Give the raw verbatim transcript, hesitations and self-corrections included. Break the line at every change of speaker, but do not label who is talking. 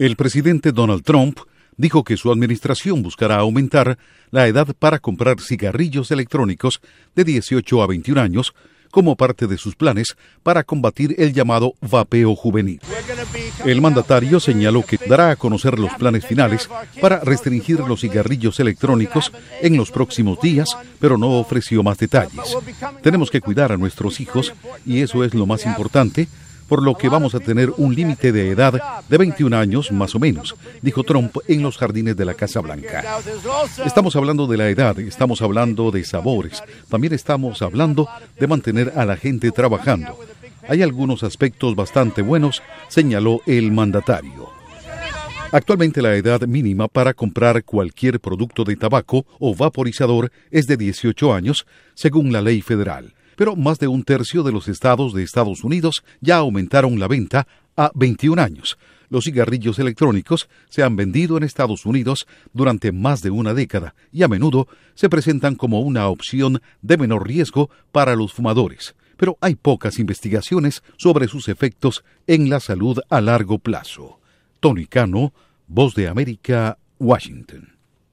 El presidente Donald Trump dijo que su administración buscará aumentar la edad para comprar cigarrillos electrónicos de dieciocho a veintiún años como parte de sus planes para combatir el llamado vapeo juvenil. El mandatario señaló que dará a conocer los planes finales para restringir los cigarrillos electrónicos en los próximos días, pero no ofreció más detalles. Tenemos que cuidar a nuestros hijos y eso es lo más importante, por lo que vamos a tener un límite de edad de veintiún años más o menos, dijo Trump en los jardines de la Casa Blanca. Estamos hablando de la edad, estamos hablando de sabores, también estamos hablando de mantener a la gente trabajando. Hay algunos aspectos bastante buenos, señaló el mandatario. Actualmente la edad mínima para comprar cualquier producto de tabaco o vaporizador es de dieciocho años, según la ley federal. Pero más de un tercio de los estados de Estados Unidos ya aumentaron la venta a veintiún años. Los cigarrillos electrónicos se han vendido en Estados Unidos durante más de una década y a menudo se presentan como una opción de menor riesgo para los fumadores. Pero hay pocas investigaciones sobre sus efectos en la salud a largo plazo. Tony Cano, Voz de América, Washington.